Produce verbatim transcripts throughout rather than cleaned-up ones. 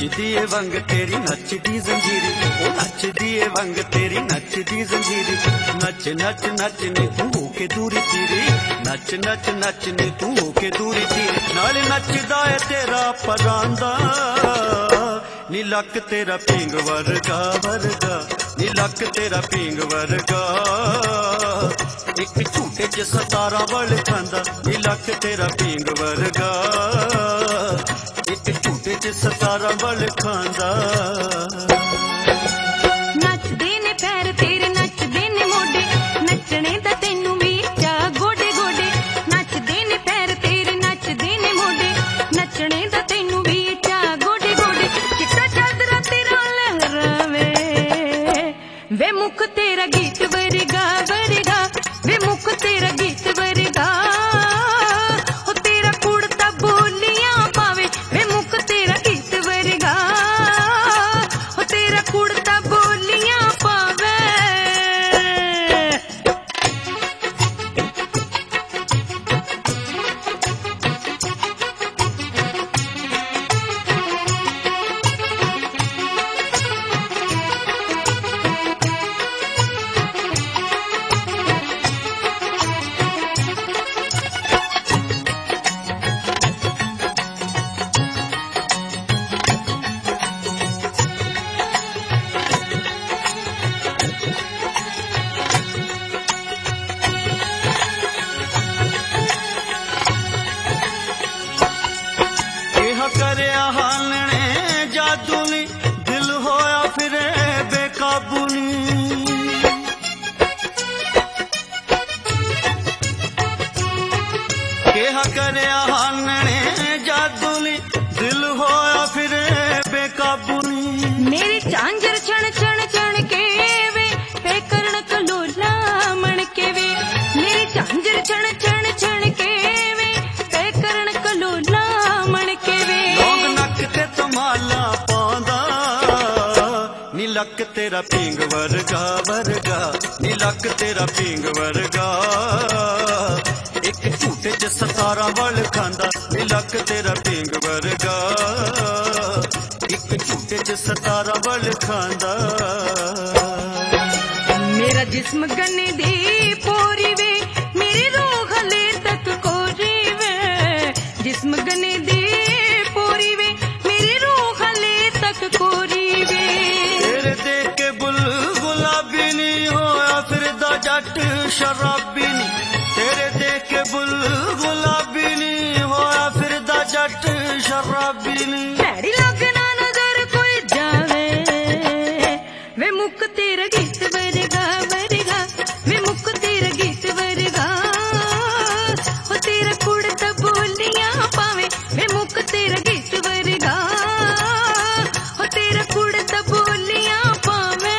नचदी ए वंग तेरी नचदी जंजीरी, ओ नचदी ए वंग तेरी नचदी जंजीरी। नच नच नच ने तू होके दूरी तीरी, नच नच नच ने तू होके दूरी तीरी। नाल नचदा ए तेरा परांदा, नी लक तेरा पिंग वर्गा वर्गा, नी लक तेरा पिंग वर्गा। एक झूठे च सतारा वल खांदा, नी लक तेरा पिंग वर्गा। एक झूठे च सतारा वल खांदा। नचदे ने पैर तेरे नचदे ने मोडे, नचने दा तैनू भी चा गोडे गोडे। नचदे ने पैर तेरे नचदे ने मोडे, नचने दा तैनू भी चा गोडे गोडे। चिट्टा चादरा तेरा लहरावे, वे मुख तेरा गीत वर्गा वर्गा, वे मुख तेरा गीत वर्गा। ओ तेरा कुड़ता बोलियां पावे, वे मुख तेरा गीत वर्गा। ओ तेरा कुड़ता बोलियां पावे। करया हालने जादू नी, दिल होया फिरे बेकाबू नी। केहा करया हालने जादू नी, दिल होया फिरे बेकाबू नी। मेरी झांझर छण छण छण के वे, पे करण कलोला मन के वे। मेरी झांझर छण छण छण के वे, पे करण कलोला मन के वे। लोग नक ते तमाला पांदा, नी लक तेरा पिंग वर्गा वर्गा, नी लक तेरा पिंग वर्गा। एक झूठे च सतारा वल खांदा, नी लक तेरा पिंग वर्गा। एक झूठे च सतारा वल खांदा। मेरा जिस्म गन्ने दी पोरी वे, मेरी रूह हले तक कोरी वे। जिस्म गन्ने दी पोरी वे, मेरी रूह हले तक कोरी वे। तेरे देख के बुल गुलाबी नी होया फिरदा जट शराबी नी। तेरे देख के बुल गुलाबी नी होया फिरदा जट शराबी नी। भैड़ी लगना नजर कोई जावे, वे मुख तेरा गीत वर्गा वर्गा, वे मुख तेरा गीत वर्गा। ओ तेरा कुड़ता बोलियां पावे, वे मुख तेरा गीत वर्गा। ओ तेरा कुड़ता बोलियां पावे।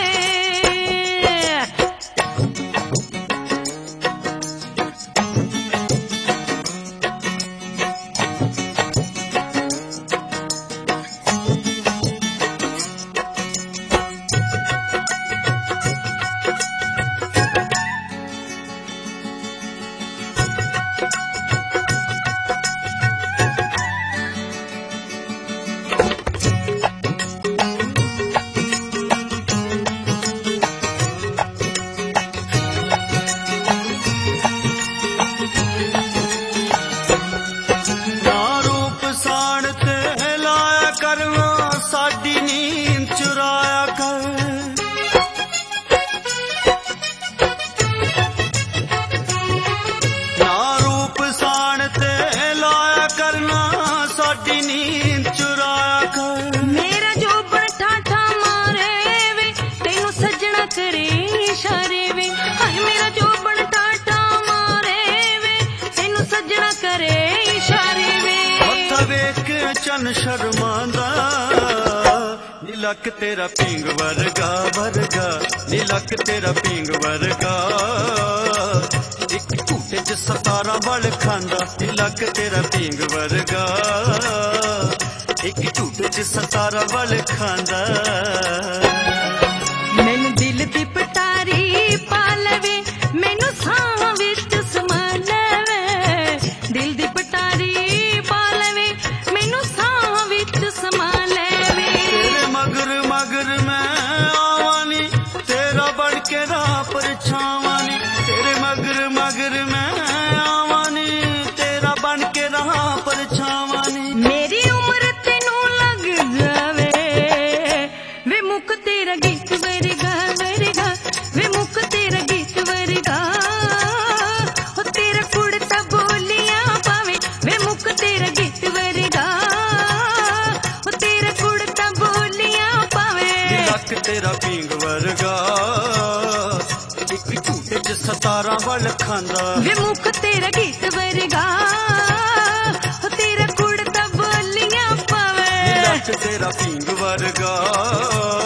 ना रूप साण ते लाया करना, साडी नींद चुराया कर। ना रूप साण ते लाया करना, साडी नींद चुराया कर। मेरा जो ठाठा मारे वे, तेनू सजना करे इशारे वे। हाय मेरा जो ठाठा मारे वे, तेनू सजना करे इशारे वे। हथ वेख चन शर्मांदा, नी लक तेरा पिंग वर्गा वर्गा, नी लक तेरा पिंग वर्गा। एक झूठे च सतारा वल खांदा, नी लक तेरा पिंग वर्गा। एक झूठे च सतारा वल खांदा। मैनू दिल दी पटारी पा लवे, मैनू साह विच समा लवे। दिल दी पटारी पा लवे, मैनू साह विच समा लवे। ਬਣ ਕੇ ਰਹਾ ਪਰਛਾਵਾਂ ਨੀ। ਮੇਰੀ ਉਮਰ ਤੈਨੂੰ ਲੱਗ ਜਾਵੇ ਵੇ ਮੁੱਖ ਤੇਰਾ ਗੀਤ ਵਰਗਾ ਵਰਗਾ ਵੇ ਮੁੱਖ ਤੇਰਾ ਗੀਤ ਵਰਗਾ ਹੋ ਤੇਰਾ ਕੁੜਤਾ ਬੋਲੀਆਂ ਪਾਵੇ ਵੇ ਮੁੱਖ ਤੇਰਾ ਗੀਤ ਵਰਗਾ ਹੋ ਤੇਰਾ ਕੁੜਤਾ ਬੋਲੀਆਂ ਪਾਵੇ ਲੱਕ ਤੇਰਾ ਪੀਂਗ ਵਰਗਾ ਇੱਕ ਝੂਟੇ ਚ ਸਤਾਰਾਂ ਵੱਲ ਖਾਂਦਾ ਵੇ ਮੁੱਖ ਤੇਰਾ ਗੀਤ ਵਰਗਾ ਹੋ ਤੇਰਾ ਕੁੜਤਾ ਬੋਲੀਆਂ ਪਾਵੇ ਲੱਕ ਤੇਰਾ ਪੀਂਗ ਵਰਗਾ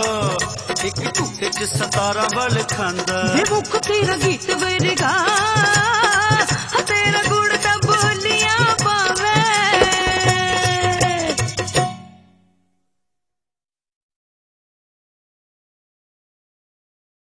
ਇੱਕ ਝੂਟੇ ਚ ਸਤਾਰਾਂ ਵੱਲ ਖਾਂਦਾ ਵੇ ਮੁੱਖ ਤੇਰਾ ਗੀਤ ਵਰਗਾ